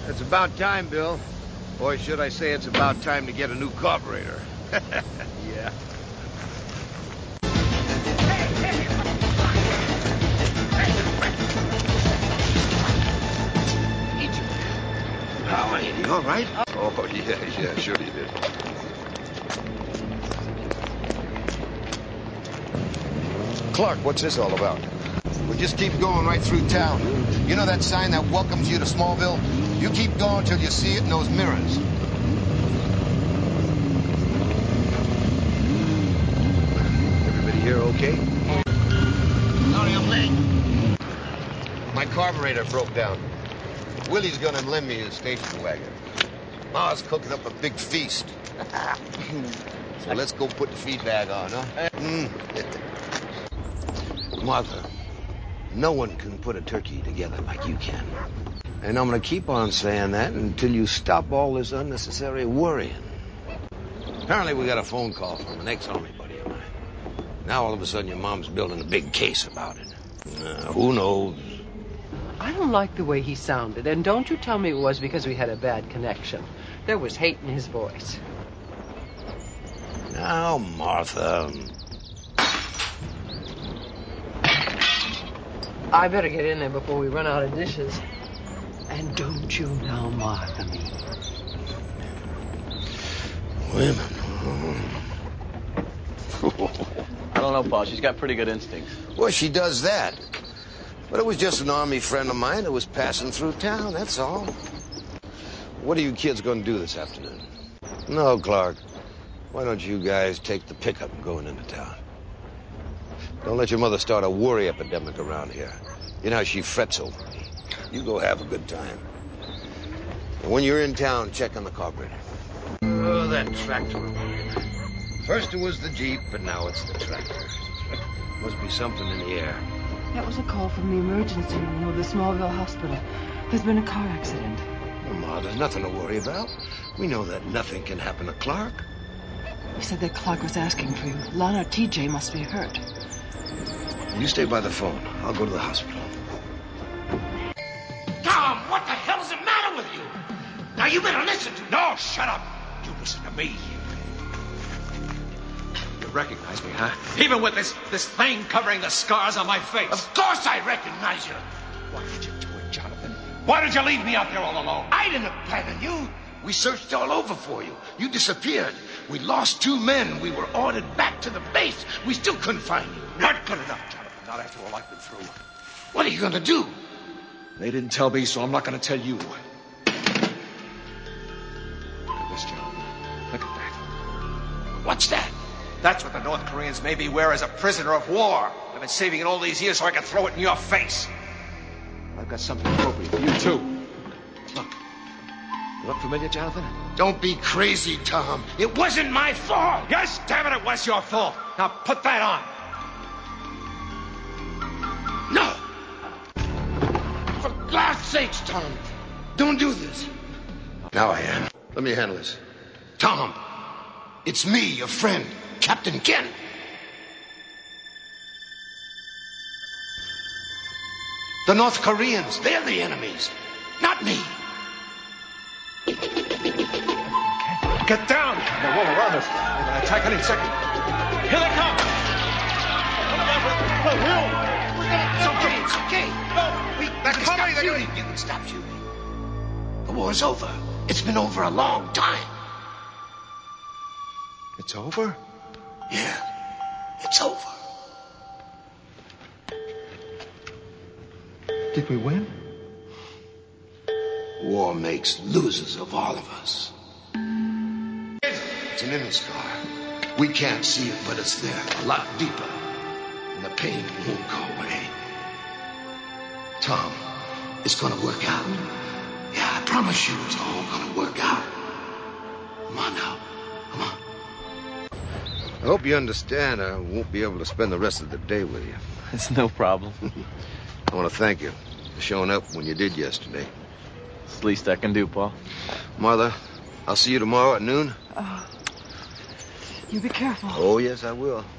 It's about time, Bill. Or should I say it's about time to get a new carburetor. Yeah. Howard, you all right? Oh, yeah, sure you did. Clark, what's this all about? We'll just keep going right through town. You know that sign that welcomes you to Smallville? You keep going till you see it in those mirrors. Everybody here okay? Sorry, I'm late. My carburetor broke down. Willie's gonna lend me his station wagon. Ma's cooking up a big feast. So let's go put the feed bag on, huh? Martha, no one can put a turkey together like you can. And I'm gonna keep on saying that until you stop all this unnecessary worrying. Apparently we got a phone call from an ex-army buddy of mine. Now all of a sudden your mom's building a big case about it. Who knows? I don't like the way he sounded, and don't you tell me it was because we had a bad connection. There was hate in his voice. Now, Martha. I better get in there before we run out of dishes. And don't you now Martha me. Women. I don't know, Pa. She's got pretty good instincts. Well, she does that. But it was just an army friend of mine that was passing through town, that's all. What are you kids going to do this afternoon? No, Clark. Why don't you guys take the pickup and going into town? Don't let your mother start a worry epidemic around here. You know how she frets over me. You go have a good time. And when you're in town, check on the carburetor. Oh, that tractor again. First it was the Jeep, but now it's the tractor. Must be something in the air. That was a call from the emergency room of the Smallville Hospital. There's been a car accident. Well, Ma, there's nothing to worry about. We know that nothing can happen to Clark. He said that Clark was asking for you. Lana or TJ must be hurt. You stay by the phone. I'll go to the hospital. Tom, what the hell's the matter with you? Now you better listen to me. No, shut up. You listen to me. You recognize me, huh? Even with this thing covering the scars on my face. Of course I recognize you. Why did you do it, Jonathan? Why did you leave me out there all alone? I didn't abandon you. We searched all over for you. You disappeared. We lost 2 men. We were ordered back to the base. We still couldn't find you. Not good enough, Jonathan. Not after all I've been through. What are you going to do? They didn't tell me, so I'm not going to tell you. Look at this, Jonathan. Look at that. What's that? That's what the North Koreans made me wear as a prisoner of war. I've been saving it all these years so I can throw it in your face. I've got something appropriate for you, too. Look. You look familiar, Jonathan? Don't be crazy, Tom. It wasn't my fault. Yes, damn it, it was your fault. Now put that on. No. For God's sakes, Tom. Don't do this. Now I am. Let me handle this. Tom, it's me, your friend, Captain Kent. The North Koreans, they're the enemies, not me. Get down! They're all around us. They're going to attack any second. Here they come! It's okay. No, they're coming. They're You can stop shooting. The war's over. It's been over a long time. It's over? Yeah, it's over. Did we win? War makes losers of all of us. It's an inner scar. We can't see it, but it's there, a lot deeper. And the pain won't go away. Tom, it's gonna work out. Yeah, I promise you it's all gonna work out. Come on now. Come on. I hope you understand I won't be able to spend the rest of the day with you. It's no problem. I want to thank you for showing up when you did yesterday. It's the least I can do, Paul. Martha, I'll see you tomorrow at noon. You be careful. Oh, yes, I will.